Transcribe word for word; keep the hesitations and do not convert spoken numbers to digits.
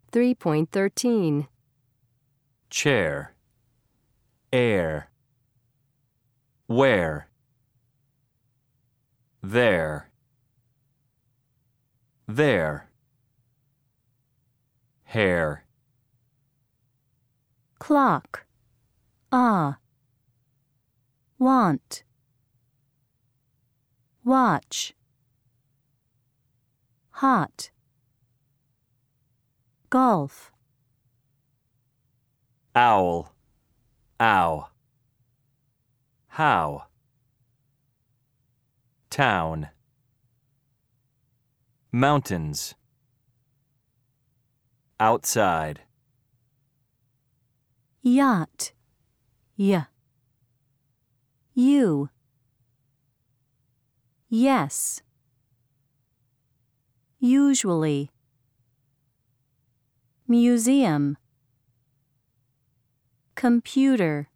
three point thirteen. Chair, air, where, there, there, hair, Clock, ah. Want, watch. Hot, golf. owl, ow, how, town, mountains, outside, Yacht, y. You, yes. Usually. Museum. Computer.